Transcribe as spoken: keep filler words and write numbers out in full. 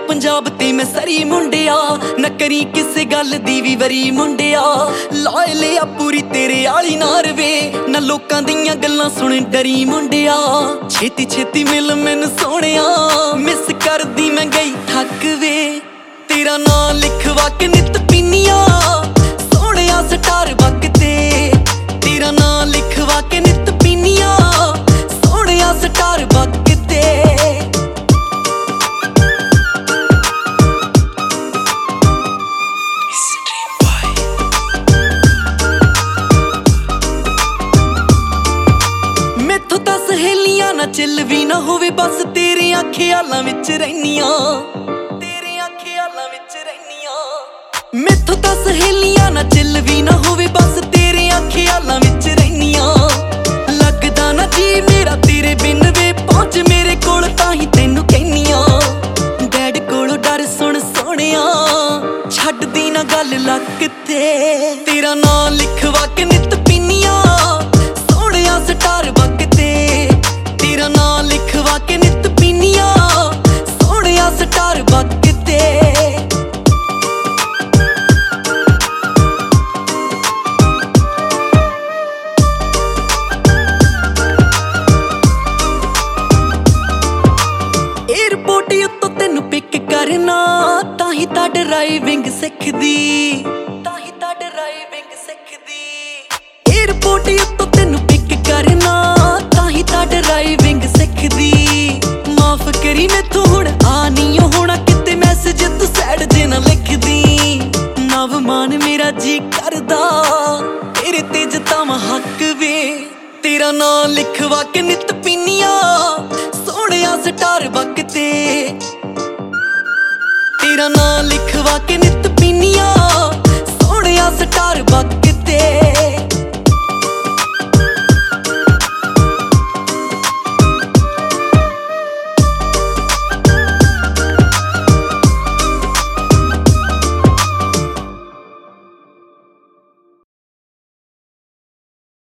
पंजाब ते मैं सरी मुंडिया, न करी किसे गल दी वी वरी मुंडिया। लाए लिया पूरी तेरे आली नार वे, न लोकां दियां गल्लां सुन डरी मुंडिया। छेती छेती मिल मैनू सोहणिया, मिस करदी मैं गई थक वे। तेरा नां लिखवा के नित पीनिया, सोहणिया स्टार बकते। तेरा नां लिखवा के नित पीनिया, सोहणिया स्टार बकते। मैथों तां सहेलियां ना चिल भी ना होवे, बस तेरियां ख्यालां विच रैनियां, तेरियां ख्यालां विच रैनियां। मैथों तां सहेलियां ना चिल भी ना होवे, बस तेरियां ख्यालां विच रैनियां। लगदा ना जी मेरा तेरे बिन वे, पहुंच मेरे कोल तां ही तैनू कहनियां। डैड कोलों डर सुन सोहणिया, छड्डदी ना गल लक ते। तेरा नां लिखवा के नित पीनिया, सोहणिया स्टार बकते। तेरा नां लिखवा के नित पीनिया, सोहणिया स्टार बकते। एयरपोर्ट उत्तों तैनू पिक करना, ताही तां ड्राइविंग सिखदी, ताही तां ड्राइविंग सिखदी। एयरपोर्ट उत्तों तैनू पिक करना, ताही तां ड्राइविंग सिखदी। माफ करी मैथों हुण आ नहीं होना किते मैसेज तू सैड जे ना लिखदी। नव मान मेरा जी करदा, तेरे ते जतावां हक वे। तेरा नां लिखवा के नित पीनिया, सोहणिया स्टार बकते। तेरा नां लिखवा के नित पीनिया, सोहणिया स्टार बकते।